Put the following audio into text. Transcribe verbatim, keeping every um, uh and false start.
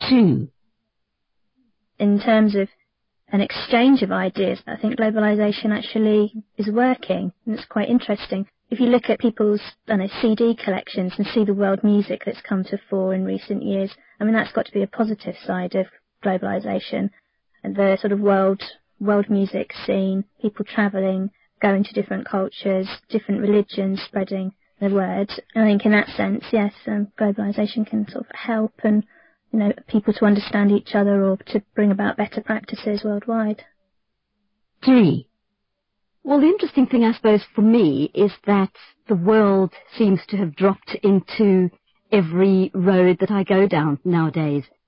Two. In terms of an exchange of ideas, I think globalisation actually is working, and it's quite interesting. If you look at people's I don't know, C D collections and see the world music that's come to fore in recent years, I mean, that's got to be a positive side of globalisation. And the sort of world world music scene, people travelling, going to different cultures, different religions, spreading the word. I think in that sense, yes, um, globalisation can sort of help and, you know, people to understand each other or to bring about better practices worldwide. Three. Well, the interesting thing, I suppose, for me is that the world seems to have dropped into every road that I go down nowadays.